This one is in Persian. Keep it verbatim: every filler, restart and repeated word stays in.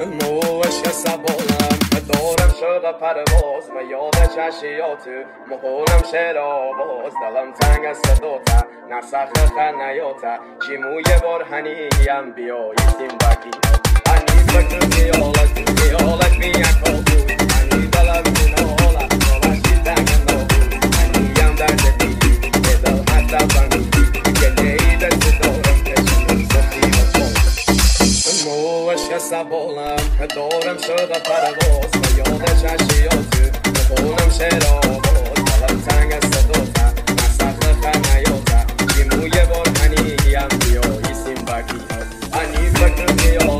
موش سبالم دارم شوق پرواز و یاد چشیاتو مخورم شعر آواز دلم تنگ از صداتا نسخ خنیاتا چی موی بار هنیم بیایستیم بگیرم هنی فکر خیالت خیالت بیان کابو هنی دلم کنالت نالشی تنگ نابو هنیم درد دیگی به دل حتی بندی گله ای دست دارم کشم سخی و خون موش سبالم دارم شوق پرواز و یاد چشیاتو مخونم شعر آواز دلم تنگ از صداتا نسخ خنیاتا چی موی بار هنیم بیایستیم بگیرم هنی فکر خیالت